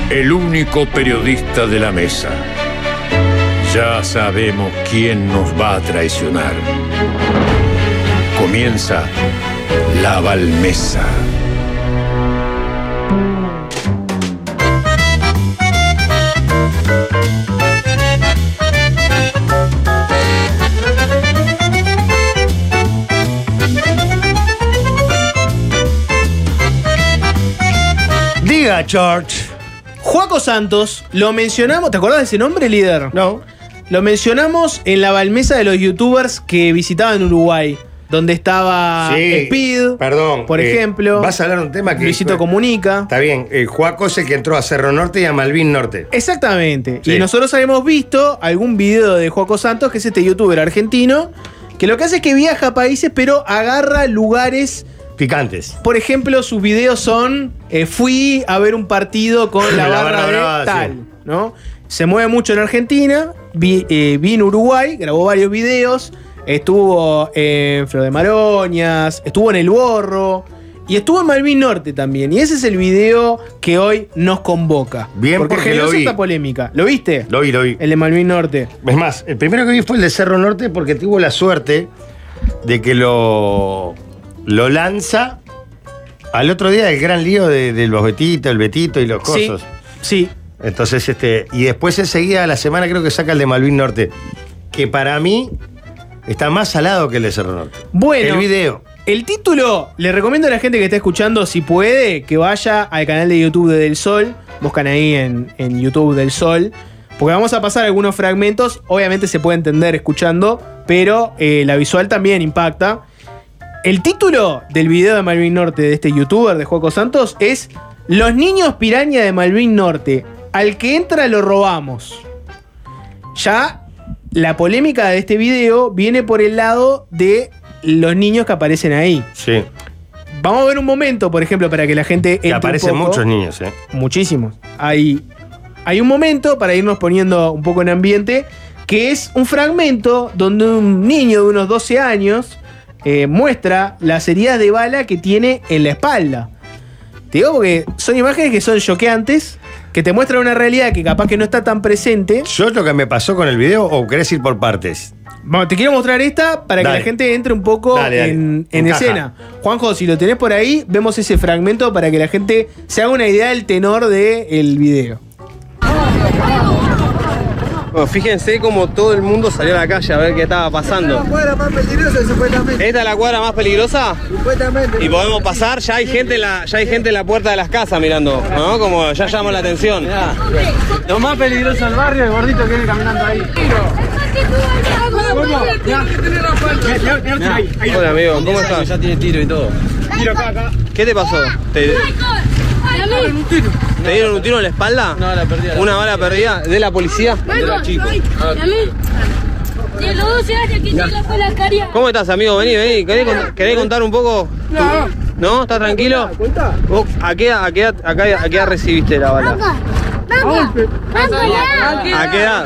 el único periodista de la mesa. Ya sabemos quién nos va a traicionar. Comienza La Balmesa. Diga, George. Joaco Santos, lo mencionamos. ¿Te acordás de ese nombre, líder? No. Lo mencionamos en la balmesa de los youtubers que visitaban Uruguay, donde estaba Speed, perdón, por ejemplo. Vas a hablar de un tema que Luisito Comunica. Está bien, Joaco es el que entró a Cerro Norte y a Malvin Norte. Exactamente. Sí. Y nosotros habíamos visto algún video de Joaco Santos, que es este youtuber argentino, que lo que hace es que viaja a países, pero agarra lugares picantes. Por ejemplo, sus videos son: fui a ver un partido con la barra de brava, tal, sí. ¿no? Se mueve mucho en Argentina, vi en Uruguay, grabó varios videos, estuvo en Flor de Maroñas, estuvo en El Borro y estuvo en Malvin Norte también. Y ese es el video que hoy nos convoca. Bien, porque generó lo vi. esta polémica. ¿Lo viste? Lo vi. El de Malvin Norte. Es más, el primero que vi fue el de Cerro Norte porque tuvo la suerte de que lo lanza al otro día del gran lío de los Betitos, el Betito y los cosos. Sí. Entonces, y después enseguida a la semana creo que saca el de Malvin Norte, que para mí está más salado que el de Cerro Norte. Bueno, el video. El título, le recomiendo a la gente que está escuchando, si puede, que vaya al canal de YouTube de Del Sol. Buscan ahí en YouTube Del Sol, porque vamos a pasar algunos fragmentos. Obviamente se puede entender escuchando, pero la visual también impacta. El título del video de Malvin Norte de este youtuber de Joaco Santos es: Los niños piraña de Malvin Norte, al que entra lo robamos. Ya la polémica de este video viene por el lado de los niños que aparecen ahí. Sí. Vamos a ver un momento, por ejemplo, para que la gente entre. Que aparecen un poco. muchos niños, Muchísimos. Hay un momento para irnos poniendo un poco en ambiente, que es un fragmento donde un niño de unos 12 años muestra las heridas de bala que tiene en la espalda. Te digo porque son imágenes que son choqueantes, que te muestran una realidad que capaz que no está tan presente. ¿Yo lo que me pasó con el video o querés ir por partes? Bueno, te quiero mostrar esta para que la gente entre un poco en escena. Juanjo, si lo tenés por ahí, vemos ese fragmento para que la gente se haga una idea del tenor del video. Bueno, fíjense cómo todo el mundo salió a la calle a ver qué estaba pasando. Esta es la cuadra más peligrosa, supuestamente. ¿Esta es la cuadra más peligrosa? Supuestamente. Y podemos pasar, ya hay gente en la puerta de las casas mirando, ¿no? Como ya llamó la atención. Lo más peligroso del barrio, el gordito que viene caminando ahí. Hola amigo, ¿cómo estás? Ya tiene tiro y todo. Tiro acá. ¿Qué te pasó? ¿Te dieron un tiro en la espalda? No, la perdí. ¿Una bala perdida de la policía? De los chicos. De los 12 años que tiene la caria. ¿Cómo estás, amigo? Vení. ¿Querés contar un poco? No. ¿No? ¿Estás tranquilo? ¿Vos a qué edad recibiste la bala? ¿A qué edad?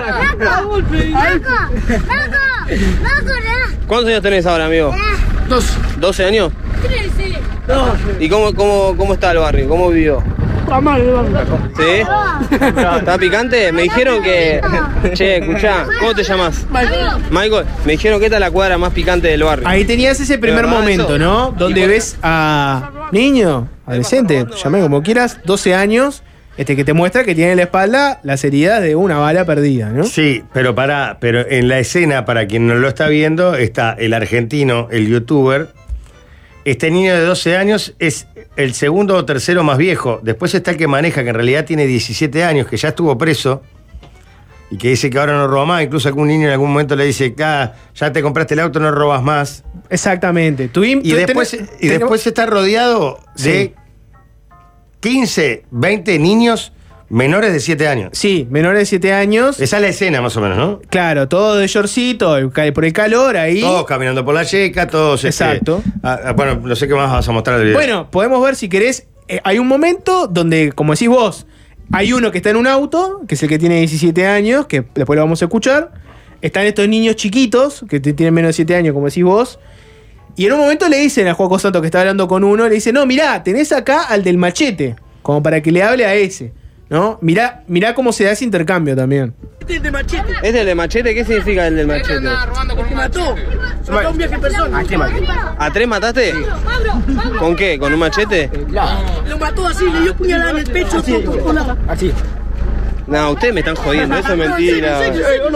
¿Cuántos años tenés ahora, amigo? 12 años. 13. ¿Y cómo está el barrio? ¿Cómo vivió? Está mal el barrio. ¿Sí? ¿Está picante? Me dijeron que... Che, escuchá, ¿cómo te llamas? Michael. Me dijeron que esta es la cuadra más picante del barrio. Ahí tenías ese primer momento, ¿no? Donde ves a niño, adolescente, llamé como quieras, 12 años, que te muestra que tiene en la espalda las heridas de una bala perdida, ¿no? Sí, pero en la escena, para quien no lo está viendo, está el argentino, el youtuber. Este niño de 12 años es el segundo o tercero más viejo. Después está el que maneja, que en realidad tiene 17 años, que ya estuvo preso y que dice que ahora no roba más. Incluso algún niño en algún momento le dice, ya te compraste el auto, no robas más. Exactamente. Y después está rodeado de 15, 20 niños menores de 7 años. Sí, menores de 7 años. Esa es la escena más o menos, ¿no? Claro, todo de shortcito, por el calor ahí. Todos caminando por la yeca, todos... Exacto. Bueno, no sé qué más vas a mostrar del video. Bueno, podemos ver si querés. Hay un momento donde, como decís vos, hay uno que está en un auto, que es el que tiene 17 años, que después lo vamos a escuchar. Están estos niños chiquitos, que tienen menos de 7 años, como decís vos. Y en un momento le dicen a Joaco Santos, que está hablando con uno, le dicen, no, mirá, tenés acá al del machete, como para que le hable a ese, ¿no? Mirá cómo se da ese intercambio también. ¿Este es el de machete? ¿Qué significa el del machete? Porque mató. Mató un viaje de personas. ¿A 3 mataste? ¿Con qué? ¿Con un machete? Lo mató así, le dio puñalada en el pecho. Así. No, ustedes me están jodiendo, eso es mentira.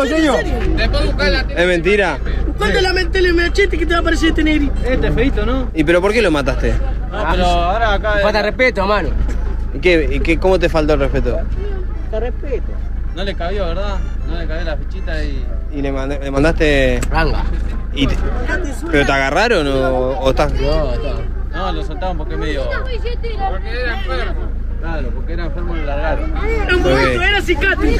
¿Es mentira? Buscando la mente el machete que te va a aparecer este negri. Este es feito, ¿no? ¿Y pero por qué lo mataste? No, pero ahora acá... Falta respeto, mano. ¿Y cómo te faltó el respeto? Falta respeto. No le cabió, ¿verdad? No le cabió la fichita y... ¿Y le mandaste...? Ranga. ¿Pero te agarraron o estás...? No, lo soltaron porque es medio... Porque era enfermo. Claro, porque era enfermo y lo largaron. En un momento era psicátrico.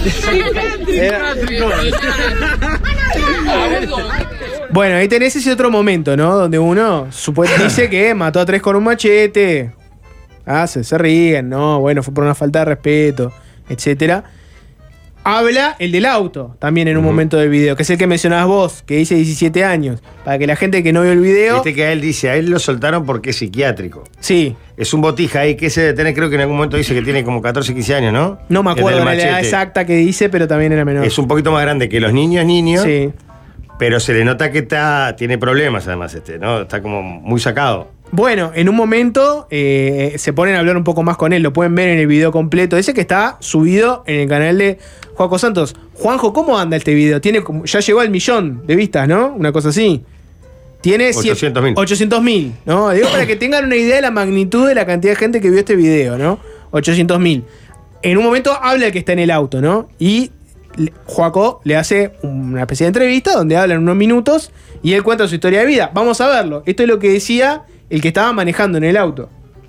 Bueno, ahí tenés ese otro momento, ¿no? Donde uno dice que mató a 3 con un machete. Se ríen, ¿no? Bueno, fue por una falta de respeto, etcétera. Habla el del auto, también en un momento del video, que es el que mencionabas vos, que dice 17 años. Para que la gente que no vio el video... Que a él dice, a él lo soltaron porque es psiquiátrico. Sí. Es un botija ahí que ese de tener, creo que en algún momento dice que tiene como 14, 15 años, ¿no? No me acuerdo la edad exacta que dice, pero también era menor. Es un poquito más grande que los niños. Sí. Pero se le nota que tiene problemas además, ¿no? Está como muy sacado. Bueno, en un momento se ponen a hablar un poco más con él, lo pueden ver en el video completo, ese que está subido en el canal de Juaco Santos. Juanjo, ¿cómo anda este video? Ya llegó al 1.000.000 de vistas, ¿no? Una cosa así. Tiene 800.000. 800.000, ¿no? Digo para que tengan una idea de la magnitud de la cantidad de gente que vio este video, ¿no? 800.000. En un momento habla el que está en el auto, ¿no? Y Juaco le hace una especie de entrevista donde hablan unos minutos y él cuenta su historia de vida. Vamos a verlo. Esto es lo que decía el que estaba manejando en el auto.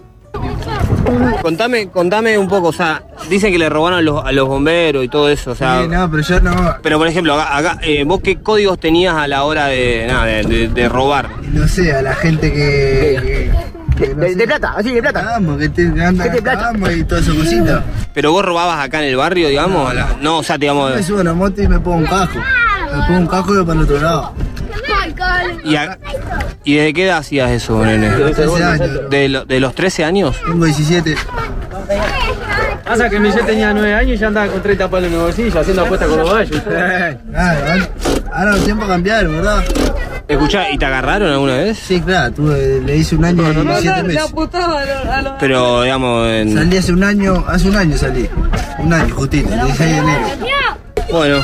Contame un poco, o sea, dicen que le robaron a los bomberos y todo eso, o sea... Sí, no, pero yo no... Pero por ejemplo, acá ¿vos qué códigos tenías a la hora de robar? No sé, a la gente que no sé, De plata, así de plata. Vamos, que andan y todo eso cositas. ¿Pero vos robabas acá en el barrio, digamos? No, o sea, digamos... Yo me subo a la moto y me pongo un cajo. Me pongo un cajo y voy para el otro lado. ¿Y desde qué edad hacías eso, nene? 13 años. ¿De los 13 años? Tengo 17. Pasa que yo tenía 9 años y ya andaba con 30 palos en el bolsillo haciendo apuestas con los gallos. Claro, ahora los tiempos cambiaron, ¿verdad? Escuchá, ¿y te agarraron alguna vez? Sí, claro, le hice 1 año y 7 meses. Pero, digamos... Salí hace un año salí. 1 año, justito, el 16 de enero. Bueno.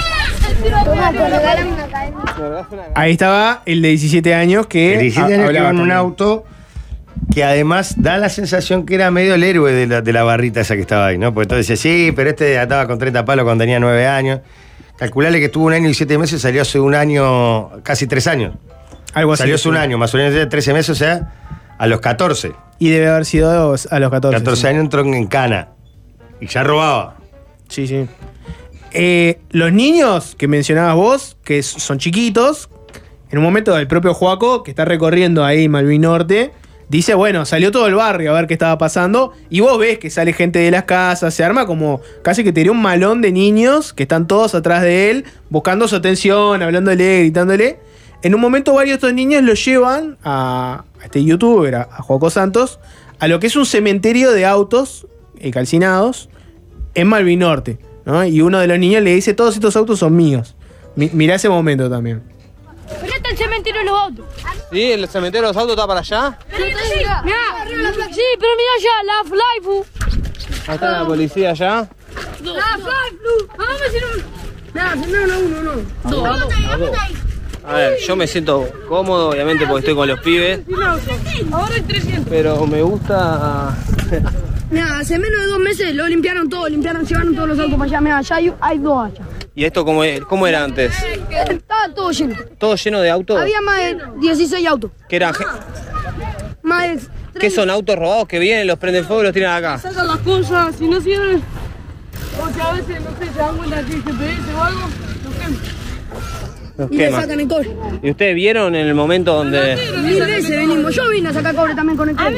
Ahí estaba el de 17 años que... El 17 años que iba en un auto que además da la sensación que era medio el héroe de la barrita esa que estaba ahí, ¿no? Porque entonces decía, sí, pero este estaba con 30 palos cuando tenía 9 años. Calcularle que estuvo 1 año y 7 meses, salió hace 1 año, casi 3 años. Algo así. Salió hace 1 año, más o menos de 13 meses, o sea, a los 14. Y debe haber sido a los 14. 14 años entró en cana. Y ya robaba. Sí, sí. Los niños que mencionabas vos, que son chiquitos, en un momento el propio Juaco, que está recorriendo ahí Malvin Norte, dice, bueno, salió todo el barrio a ver qué estaba pasando, y vos ves que sale gente de las casas, se arma como casi que te diría un malón de niños que están todos atrás de él, buscando su atención, hablándole, gritándole. En un momento varios de estos niños lo llevan a este youtuber, a Juaco Santos, a lo que es un cementerio de autos calcinados en Malvin Norte, ¿no? Y uno de los niños le dice, todos estos autos son míos. Mirá ese momento también. Mirá está el cementerio de los autos. ¿Sí? ¿El cementerio de los autos está para allá? Sí, pero mira allá, la Flyfu. Ahí está la policía allá. La Flyfu. Vamos a decir uno. Dos. A ver, yo me siento cómodo, obviamente, porque estoy con los pibes. Ahora hay 300. Pero me gusta... Mira, hace menos de 2 meses lo limpiaron todo, llevaron todos los autos para allá. Mira, allá hay 2 allá. ¿Y esto cómo era antes? Estaba todo lleno. ¿Todo lleno de autos? Había más de 16 autos. ¿Qué eran? Más de 30. ¿Qué son autos robados que vienen, los prenden fuego y los tiran acá? Sacan las cosas, si no sirven. Porque a veces, no sé, se dan cuenta que hay GPS o algo, los queman. Los Y le queman. sacan el cobre. ¿Y ustedes vieron en el momento donde...? 1000 veces venimos. Yo vine a sacar cobre también con el cobre.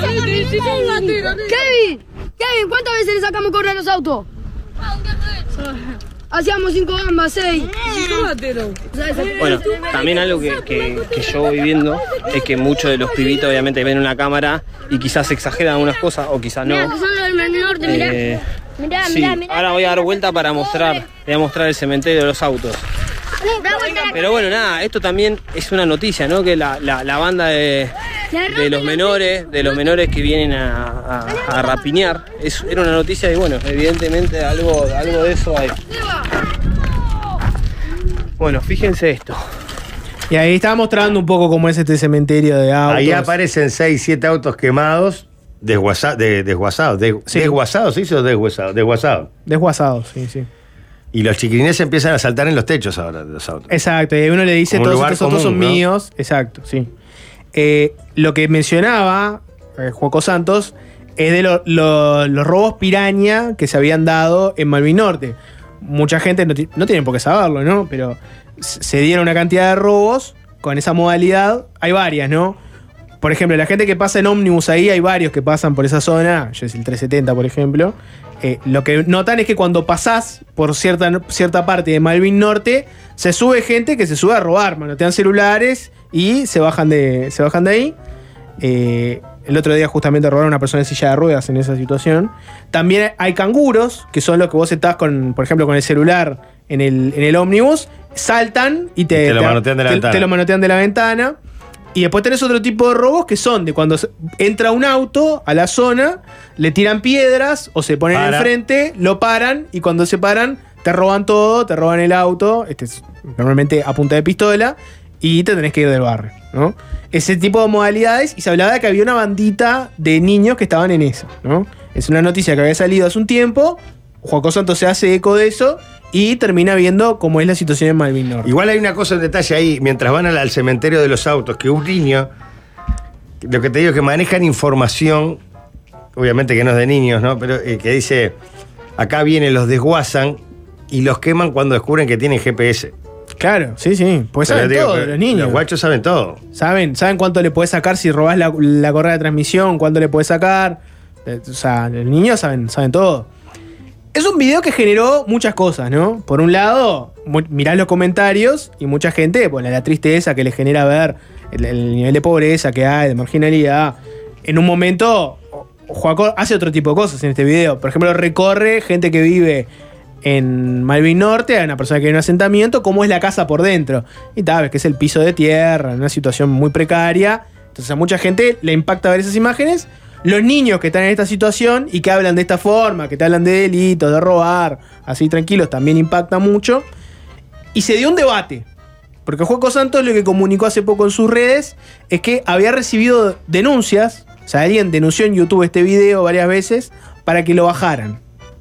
Kevin, ¿cuántas veces le sacamos cobre a los autos? Hacíamos 5 gambas, 6. Bueno, también algo que yo voy viendo es que muchos de los pibitos obviamente ven una cámara y quizás exageran algunas cosas o quizás no. Mirá, que son los del norte, mirá. Mirá, Sí, ahora voy a dar vuelta para mostrar, le voy a mostrar el cementerio de los autos. Pero bueno, nada, esto también es una noticia, ¿no? Que la banda de los menores que vienen a rapiñar, era una noticia y bueno, evidentemente algo de eso hay. Bueno, fíjense esto. Y ahí estaba mostrando un poco cómo es este cementerio de autos. Ahí aparecen 6, 7 autos quemados, desguazados. Sí. ¿Desguazados se hizo o desguazados? Desguazados, sí. Y los chiquilines empiezan a saltar en los techos ahora de los autos. Exacto, y uno le dice, Como un todos lugar estos autos son común, ¿no? míos. Exacto, sí. Lo que mencionaba Juaco Santos es de los robos piraña que se habían dado en Malvin Norte. Mucha gente no tiene por qué saberlo, ¿no? Pero se dieron una cantidad de robos con esa modalidad. Hay varias, ¿no? Por ejemplo, la gente que pasa en ómnibus ahí, hay varios que pasan por esa zona. Yo es el 370, por ejemplo. Lo que notan es que cuando pasás por cierta parte de Malvin Norte, se sube gente que se sube a robar, manotean celulares y se bajan de ahí. El otro día justamente robaron a una persona en silla de ruedas en esa situación. También hay canguros, que son los que vos estás por ejemplo, con el celular en el ómnibus, saltan y te lo manotean de la ventana. Te lo manotean de la ventana. Y después tenés otro tipo de robos que son de cuando entra un auto a la zona, le tiran piedras o se ponen enfrente, lo paran y cuando se paran te roban todo, te roban el auto, es normalmente a punta de pistola, y te tenés que ir del barrio, ¿no? Ese tipo de modalidades, y se hablaba de que había una bandita de niños que estaban en eso, ¿no? Es una noticia que había salido hace un tiempo, Juaco Santos se hace eco de eso y termina viendo cómo es la situación en Malvin Norte. Igual hay una cosa en detalle ahí, mientras van al cementerio de los autos, que un niño, lo que te digo es que manejan información, obviamente que no es de niños, ¿no? Pero que dice, acá vienen, los desguazan y los queman cuando descubren que tienen GPS. Claro, sí. Pues Pero saben todo, los niños. Los guachos saben todo. Saben cuánto le podés sacar si robás la correa de transmisión, cuánto le podés sacar. O sea, los niños saben todo. Es un video que generó muchas cosas, ¿no? Por un lado, mirás los comentarios y mucha gente, bueno, la tristeza que le genera ver el nivel de pobreza que hay, de marginalidad. En un momento, Juaco hace otro tipo de cosas en este video. Por ejemplo, recorre gente que vive en Malvin Norte, hay una persona que vive en un asentamiento, cómo es la casa por dentro. Y sabes que es el piso de tierra, en una situación muy precaria. Entonces a mucha gente le impacta ver esas imágenes. Los niños que están en esta situación y que hablan de esta forma, que te hablan de delitos, de robar, así tranquilos, también impacta mucho. Y se dio un debate. Porque Juaco Santos lo que comunicó hace poco en sus redes es que había recibido denuncias. O sea, alguien denunció en YouTube este video varias veces para que lo bajaran.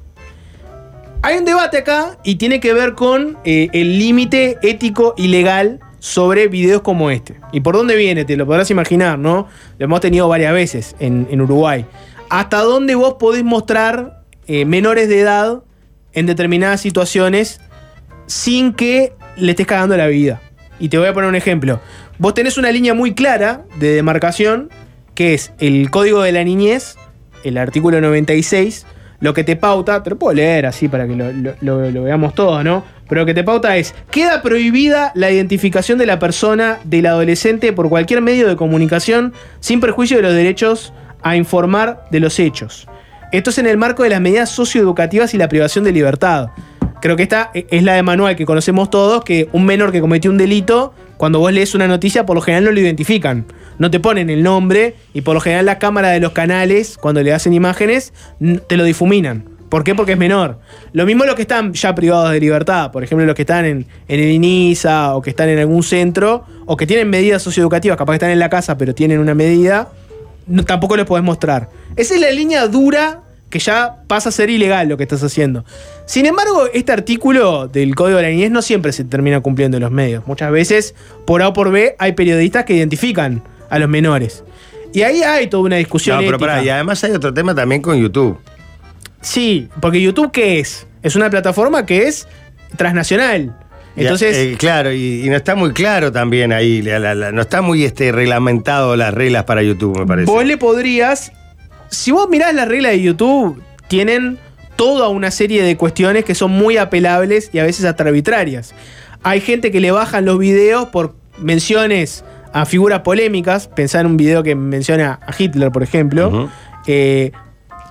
Hay un debate acá y tiene que ver con el límite ético y legal sobre videos como este. ¿Y por dónde viene? Te lo podrás imaginar, ¿no? Lo hemos tenido varias veces en Uruguay. ¿Hasta dónde vos podés mostrar menores de edad en determinadas situaciones sin que le estés cagando la vida? Y te voy a poner un ejemplo. Vos tenés una línea muy clara de demarcación, que es el Código de la Niñez, el artículo 96, lo que te pauta, te lo puedo leer así para que lo veamos todo, ¿no? Pero lo que te pauta es, queda prohibida la identificación de la persona, del adolescente, por cualquier medio de comunicación, sin perjuicio de los derechos a informar de los hechos. Esto es en el marco de las medidas socioeducativas y la privación de libertad. Creo que esta es la de manual que conocemos todos, que un menor que cometió un delito, cuando vos lees una noticia, por lo general no lo identifican. No te ponen el nombre y por lo general la cámara de los canales, cuando le hacen imágenes, te lo difuminan. ¿Por qué? Porque es menor. Lo mismo los que están ya privados de libertad. Por ejemplo, los que están en el INISA o que están en algún centro o que tienen medidas socioeducativas, capaz que están en la casa pero tienen una medida, tampoco les podés mostrar. Esa es la línea dura que ya pasa a ser ilegal lo que estás haciendo. Sin embargo, este artículo del Código de la Niñez no siempre se termina cumpliendo en los medios. Muchas veces, por A o por B, hay periodistas que identifican a los menores. Y ahí hay toda una discusión ética. Pero y además hay otro tema también con YouTube. Sí, porque YouTube, ¿qué es? Es una plataforma que es transnacional. Entonces, claro, y no está muy claro también ahí, no está muy reglamentado las reglas para YouTube, me parece. Vos le podrías, si vos mirás las reglas de YouTube, tienen toda una serie de cuestiones que son muy apelables y a veces hasta arbitrarias. Hay gente que le bajan los videos por menciones a figuras polémicas. Pensá en un video que menciona a Hitler, por ejemplo.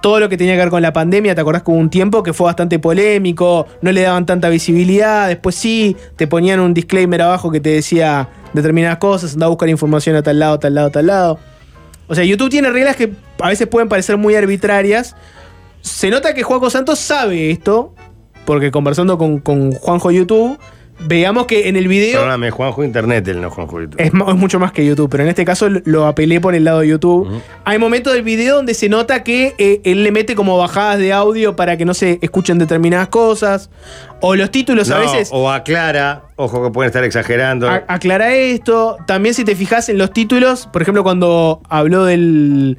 todo lo que tenía que ver con la pandemia, ¿te acordás que hubo un tiempo que fue bastante polémico? No le daban tanta visibilidad, después sí, te ponían un disclaimer abajo que te decía determinadas cosas, andá a buscar información a tal lado, tal lado, tal lado. O sea, YouTube tiene reglas que a veces pueden parecer muy arbitrarias. Se nota que Juaco Santos sabe esto, porque conversando con Juanjo YouTube, veamos que en el video... Perdóname, Juanjo Internet, no Juanjo YouTube. Es mucho más que YouTube, pero en este caso lo apelé por el lado de YouTube. Hay momentos del video donde se nota que él le mete como bajadas de audio para que no se escuchen determinadas cosas. O los títulos a veces... O aclara, ojo que pueden estar exagerando. Aclara esto. También si te fijas en los títulos, por ejemplo, cuando habló de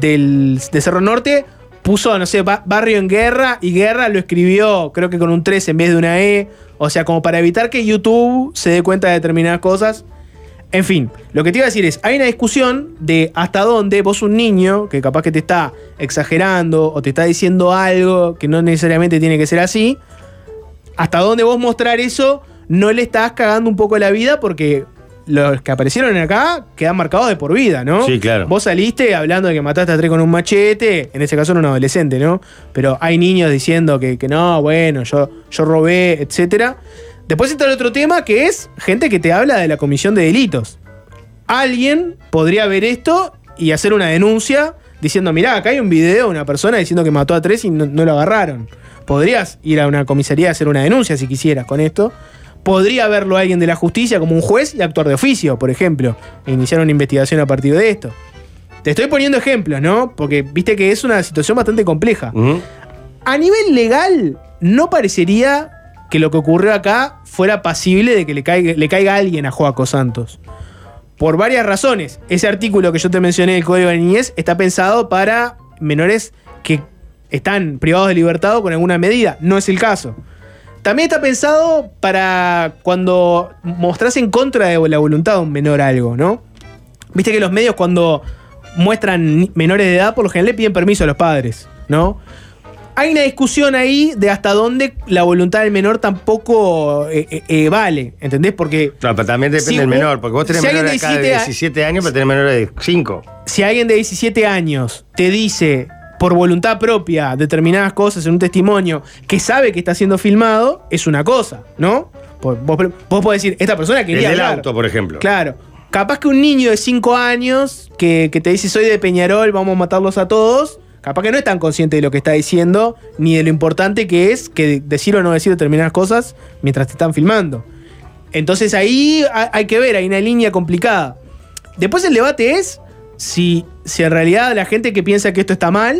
Cerro Norte, puso, no sé, barrio en guerra, y guerra lo escribió, creo que con un 3 en vez de una E. O sea, como para evitar que YouTube se dé cuenta de determinadas cosas. En fin, lo que te iba a decir es, hay una discusión de hasta dónde vos, un niño, que capaz que te está exagerando o te está diciendo algo que no necesariamente tiene que ser así, hasta dónde vos mostrar eso no le estás cagando un poco la vida, porque los que aparecieron acá quedan marcados de por vida, ¿no? Sí, claro. Vos saliste hablando de que mataste a 3 con un machete, en ese caso era un adolescente, ¿no? Pero hay niños diciendo que no, bueno, yo robé, etcétera. Después está el otro tema, que es gente que te habla de la comisión de delitos. Alguien podría ver esto y hacer una denuncia diciendo, mirá, acá hay un video de una persona diciendo que mató a 3 y no lo agarraron. Podrías ir a una comisaría a hacer una denuncia si quisieras con esto. Podría verlo alguien de la justicia como un juez y actuar de oficio, por ejemplo, e iniciar una investigación a partir de esto. Te estoy poniendo ejemplos, ¿no? Porque viste que es una situación bastante compleja. A nivel legal, no parecería que lo que ocurrió acá fuera pasible de que le caiga alguien a Joaco Santos. Por varias razones. Ese artículo que yo te mencioné del Código de Niñez está pensado para menores que están privados de libertad o con alguna medida. No es el caso. También está pensado para cuando mostrás en contra de la voluntad de un menor algo, ¿no? Viste que los medios, cuando muestran menores de edad, por lo general le piden permiso a los padres, ¿no? Hay una discusión ahí de hasta dónde la voluntad del menor tampoco vale, ¿entendés? Porque... No, pero también depende del menor, porque vos tenés menores acá de 17 años, pero tenés menores de 5. Si alguien de 17 años te dice por voluntad propia determinadas cosas en un testimonio que sabe que está siendo filmado, es una cosa, ¿no? Vos podés decir, esta persona quería el del hablar. auto, por ejemplo. Claro. Capaz que un niño de 5 años que te dice, soy de Peñarol, vamos a matarlos a todos, capaz que no es tan consciente de lo que está diciendo, ni de lo importante que es que decir o no decir determinadas cosas mientras te están filmando. Entonces ahí hay que ver, hay una línea complicada. Después el debate es si en realidad la gente que piensa que esto está mal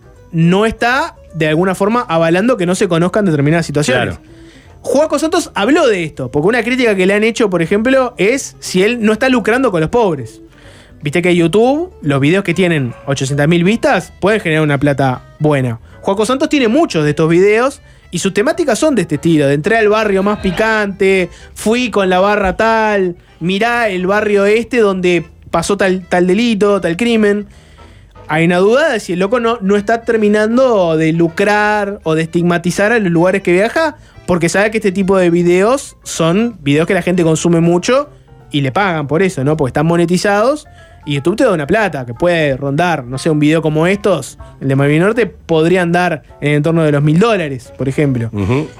no está de alguna forma avalando que no se conozcan determinadas situaciones. Claro. Joaco Santos habló de esto, porque una crítica que le han hecho, por ejemplo, es si él no está lucrando con los pobres. Viste que YouTube, los videos que tienen 800.000 vistas, pueden generar una plata buena. Joaco Santos tiene muchos de estos videos y sus temáticas son de este estilo, de entré al barrio más picante, fui con la barra tal, mirá el barrio este donde pasó tal delito, tal crimen. Hay una duda de si el loco no está terminando de lucrar o de estigmatizar a los lugares que viaja, porque sabe que este tipo de videos son videos que la gente consume mucho y le pagan por eso, ¿no? Porque están monetizados y YouTube te da una plata que puede rondar, no sé, un video como estos, el de Malvin Norte, podría andar en el entorno de los $1000, por ejemplo.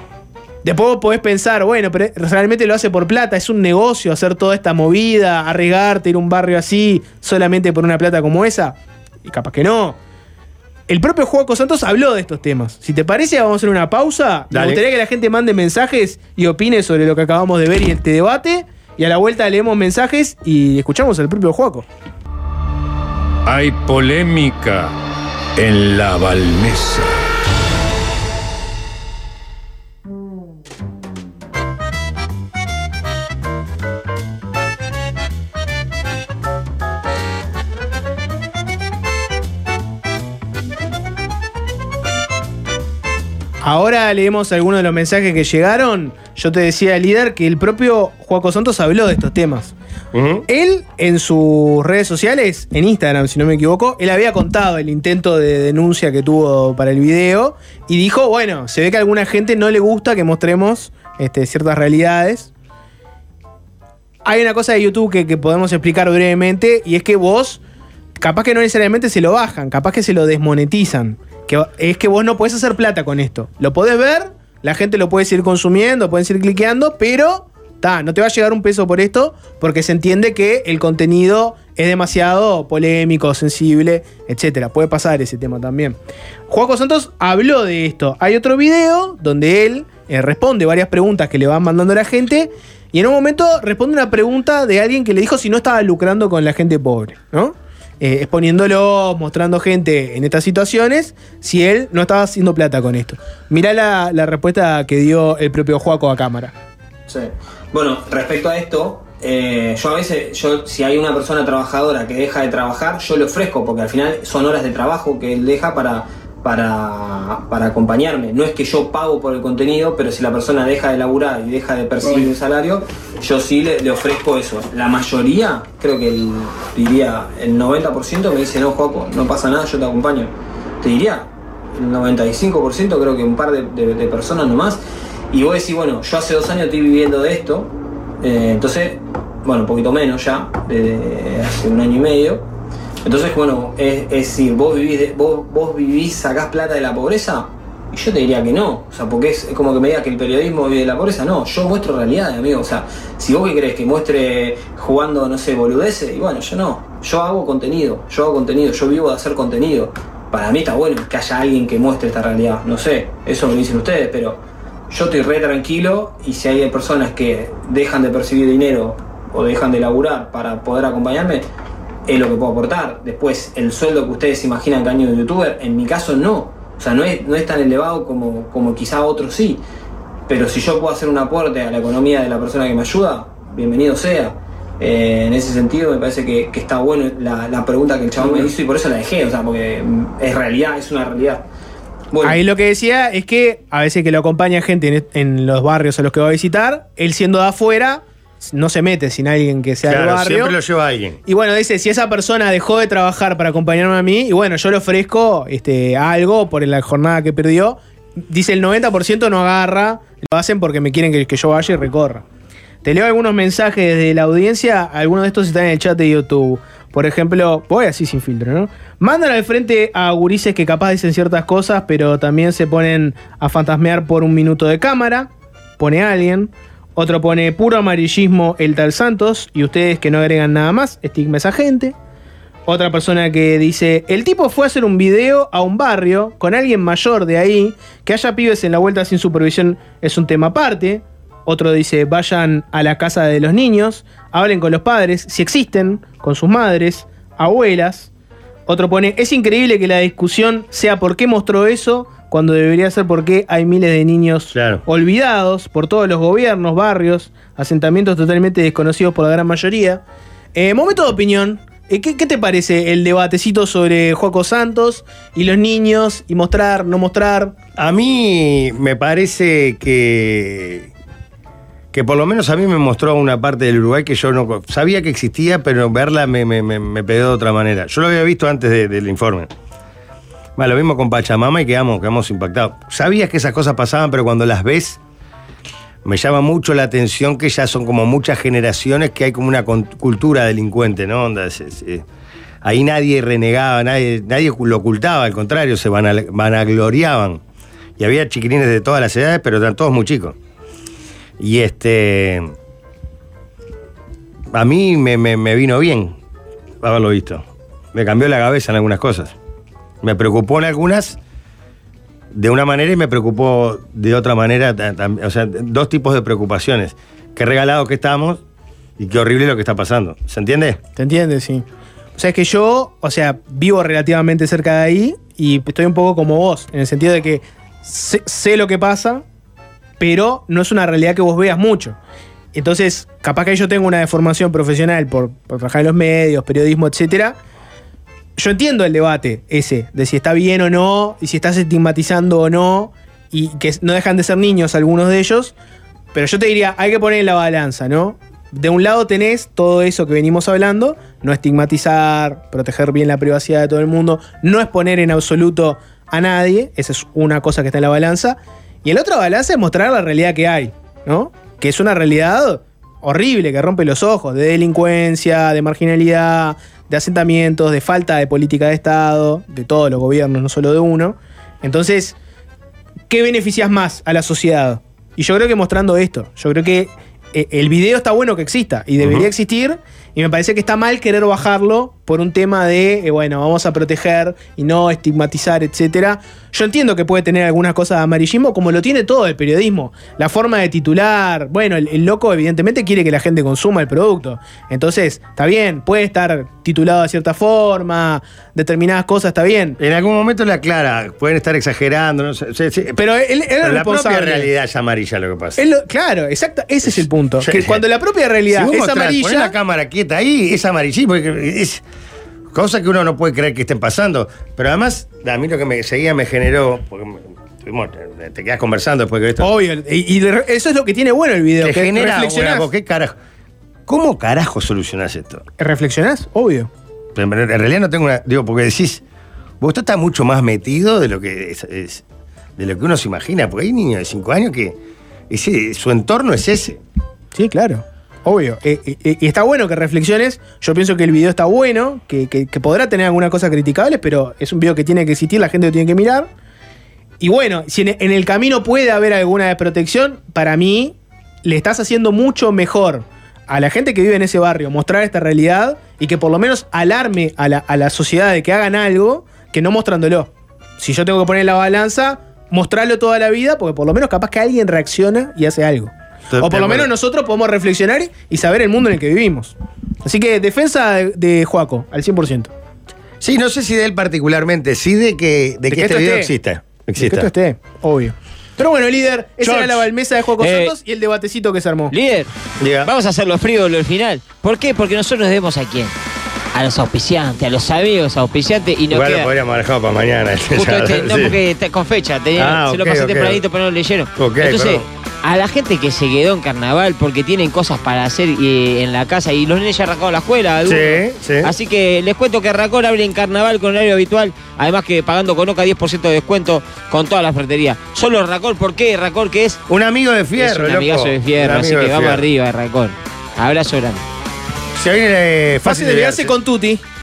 Después vos podés pensar, bueno, pero realmente lo hace por plata, es un negocio hacer toda esta movida, arriesgarte, ir a un barrio así, solamente por una plata como esa. Y capaz que no. El propio Joaco Santos habló de estos temas. Si te parece, vamos a hacer una pausa. Dale. Me gustaría que la gente mande mensajes y opine sobre lo que acabamos de ver y este debate. Y a la vuelta leemos mensajes y escuchamos al propio Joaco. Hay polémica en la Balmesa. Ahora leemos algunos de los mensajes que llegaron. Yo te decía, líder, que el propio Joaco Santos habló de estos temas. Él, en sus redes sociales, en Instagram, si no me equivoco, él había contado el intento de denuncia que tuvo para el video y dijo, bueno, se ve que a alguna gente no le gusta que mostremos ciertas realidades. Hay una cosa de YouTube que podemos explicar brevemente y es que vos, capaz que no necesariamente se lo bajan, capaz que se lo desmonetizan. que es que vos no podés hacer plata con esto. Lo podés ver, la gente lo puede seguir consumiendo, pueden seguir cliqueando, pero no te va a llegar un peso por esto porque se entiende que el contenido es demasiado polémico, sensible, etcétera. Puede pasar ese tema también. Juaco Santos habló de esto. Hay otro video donde él responde varias preguntas que le van mandando la gente y en un momento responde una pregunta de alguien que le dijo si no estaba lucrando con la gente pobre, ¿no? Exponiéndolo, mostrando gente en estas situaciones, si él no estaba haciendo plata con esto. Mirá la respuesta que dio el propio Juaco a cámara. Sí. Bueno, respecto a esto, yo a veces, si hay una persona trabajadora que deja de trabajar, yo le ofrezco, porque al final son horas de trabajo que él deja para acompañarme. No es que yo pago por el contenido, pero si la persona deja de laburar y deja de percibir el salario, yo sí le ofrezco eso. La mayoría, creo que diría el 90% me dice, no, Joaco, no pasa nada, yo te acompaño. Te diría, el 95%, creo que un par de personas nomás. Y vos decís, bueno, yo hace 2 años estoy viviendo de esto, entonces, bueno, un poquito menos ya, hace 1 año y medio. Entonces, bueno, es decir, vos vivís, sacás plata de la pobreza, y yo te diría que no. O sea, porque es como que me digas que el periodismo vive de la pobreza. No, yo muestro realidad, amigo. O sea, si vos qué querés, que muestre jugando, no sé, boludeces, y bueno, yo no. Yo hago contenido, yo vivo de hacer contenido. Para mí está bueno que haya alguien que muestre esta realidad. No sé, eso me dicen ustedes, pero yo estoy re tranquilo, y si hay personas que dejan de percibir dinero o dejan de laburar para poder acompañarme, es lo que puedo aportar. Después, el sueldo que ustedes se imaginan que año de youtuber, en mi caso no. O sea, no es tan elevado como quizá otros sí. Pero si yo puedo hacer un aporte a la economía de la persona que me ayuda, bienvenido sea. En ese sentido me parece que está bueno la pregunta que el chabón me hizo, y por eso la dejé, o sea, porque es realidad, es una realidad. Bueno. Ahí lo que decía es que a veces que lo acompaña gente en los barrios a los que va a visitar, él siendo de afuera, no se mete sin alguien que sea del barrio. Siempre lo lleva alguien. Y bueno, dice, si esa persona dejó de trabajar para acompañarme a mí, y bueno, yo le ofrezco algo por la jornada que perdió, dice el 90% no agarra, lo hacen porque me quieren que yo vaya y recorra. Te leo algunos mensajes de la audiencia, algunos de estos están en el chat de YouTube. Por ejemplo, voy así sin filtro, ¿no? Mandan al frente a gurises que capaz dicen ciertas cosas, pero también se ponen a fantasmear por 1 minuto de cámara. Pone alguien. Otro pone puro amarillismo el tal Santos, y ustedes que no agregan nada más, estigma esa gente. Otra persona que dice, el tipo fue a hacer un video a un barrio con alguien mayor de ahí, que haya pibes en la vuelta sin supervisión es un tema aparte. Otro dice, vayan a la casa de los niños, hablen con los padres, si existen, con sus madres, abuelas. Otro pone, es increíble que la discusión sea por qué mostró eso, cuando debería ser por qué hay miles de niños olvidados por todos los gobiernos, barrios, asentamientos totalmente desconocidos por la gran mayoría. Momento de opinión. ¿Qué te parece el debatecito sobre Juaco Santos y los niños y mostrar, no mostrar? A mí me parece que por lo menos a mí me mostró una parte del Uruguay que yo no sabía que existía, pero verla me pegó de otra manera. Yo lo había visto antes del informe. Bueno, lo mismo con Pachamama y quedamos impactados. Sabías que esas cosas pasaban, pero cuando las ves, me llama mucho la atención que ya son como muchas generaciones que hay como una cultura delincuente, ¿no? Ahí nadie renegaba, nadie lo ocultaba, al contrario, se vanagloriaban. Y había chiquilines de todas las edades, pero eran todos muy chicos. Y a mí me vino bien haberlo visto. Me cambió la cabeza en algunas cosas. Me preocupó en algunas de una manera y me preocupó de otra manera. O sea, 2 tipos de preocupaciones. Qué regalados que estamos y qué horrible lo que está pasando. ¿Se entiende? Te entiende, sí. O sea, es que yo, vivo relativamente cerca de ahí y estoy un poco como vos, en el sentido de que sé lo que pasa, pero no es una realidad que vos veas mucho. Entonces, capaz que yo tengo una deformación profesional por trabajar en los medios, periodismo, etcétera. Yo entiendo el debate ese, de si está bien o no, y si estás estigmatizando o no, y que no dejan de ser niños algunos de ellos, pero yo te diría, hay que poner en la balanza, ¿no? De un lado tenés todo eso que venimos hablando, no estigmatizar, proteger bien la privacidad de todo el mundo, no exponer en absoluto a nadie, esa es una cosa que está en la balanza, y el otro balanza es mostrar la realidad que hay, ¿no? Que es una realidad horrible, que rompe los ojos, de delincuencia, de marginalidad, de asentamientos, de falta de política de Estado, de todos los gobiernos, no solo de uno. Entonces, ¿qué beneficias más a la sociedad? Y yo creo que mostrando esto, yo creo que el video está bueno que exista y debería existir, y me parece que está mal querer bajarlo por un tema de, bueno, vamos a proteger y no estigmatizar, etcétera. Yo entiendo que puede tener algunas cosas de amarillismo, como lo tiene todo el periodismo. La forma de titular, bueno, el loco evidentemente quiere que la gente consuma el producto. Entonces, está bien, puede estar titulado de cierta forma, determinadas cosas, está bien. En algún momento le aclara, pueden estar exagerando, no sé, sí. Pero él es Pero la responsable. propia realidad es amarilla lo que pasa. Claro, exacto, ese es el punto. Que cuando la propia realidad si vos es mostrás, amarilla. ponés la cámara quieta ahí, es amarillismo, porque es cosas que uno no puede creer que estén pasando. Pero además, a mí lo que me generó, porque te quedas conversando después de esto. Obvio, y eso es lo que tiene bueno el video. Te que genera reflexionás. ¿qué carajo? ¿Cómo carajo solucionás esto? ¿Reflexionás? Obvio. En realidad no tengo una. Digo, porque decís, vos estás mucho más metido de lo que de lo que uno se imagina. Porque hay niños de 5 años que su entorno es ese. Sí, claro. Obvio. Y está bueno que reflexiones. Yo pienso que el video está bueno, que podrá tener alguna cosa criticable, pero es un video que tiene que existir, la gente lo tiene que mirar. Y bueno, si en el camino puede haber alguna desprotección, para mí le estás haciendo mucho mejor a la gente que vive en ese barrio mostrar esta realidad y que por lo menos alarme a la sociedad de que hagan algo, que no mostrándolo. Si yo tengo que poner la balanza, mostrarlo toda la vida, porque por lo menos capaz que alguien reacciona y hace algo. O por lo menos nosotros podemos reflexionar y saber el mundo en el que vivimos. Así que defensa de Joaco, al 100%. Sí, no sé si de él particularmente, sí de que este video exista. De que esto esté, obvio. Pero bueno, líder, esa era la balmesa de Joaco Santos y el debatecito que se armó. Líder, vamos a hacerlo frívolo al final. ¿Por qué? Porque nosotros nos debemos a quién. A los auspiciantes, a los amigos auspiciantes y no igual queda... lo podríamos manejar para mañana. No, porque está con fecha, se lo pasé tempranito, pero no lo leyeron. Entonces, a la gente que se quedó en carnaval porque tienen cosas para hacer en la casa y los nenes ya arrancaron la escuela. Sí. Así que les cuento que Racor abre en carnaval con horario habitual, además que pagando con OCA 10% de descuento con toda la ferretería. Solo Racor, ¿por qué? Racor que es... Un amigo de fierro, es un amigazo de fierro, así que vamos arriba, Racor. Abrazo grande. Se viene fácil de liarse con Tuti.